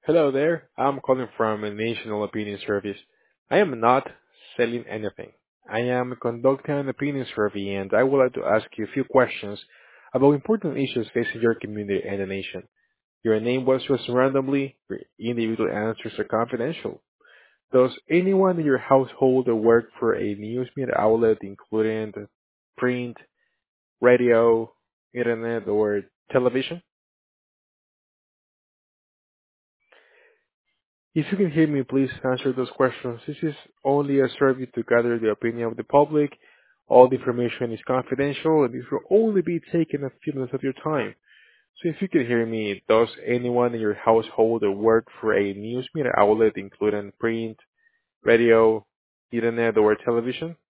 Hello there. I'm calling from a National Opinion Service. I am not selling anything. I am conducting an opinion survey and I would like to ask you a few questions about important issues facing your community and the nation. Your name was chosen randomly. Your individual answers are confidential. Does anyone in your household work for a news media outlet including the print, radio, internet, or television? If you can hear me, please answer those questions. This is only a survey to gather the opinion of the public. All the information is confidential and this will only be taken a few minutes of your time. So if you can hear me, does anyone in your household work for a news media outlet including print, radio, internet, or television?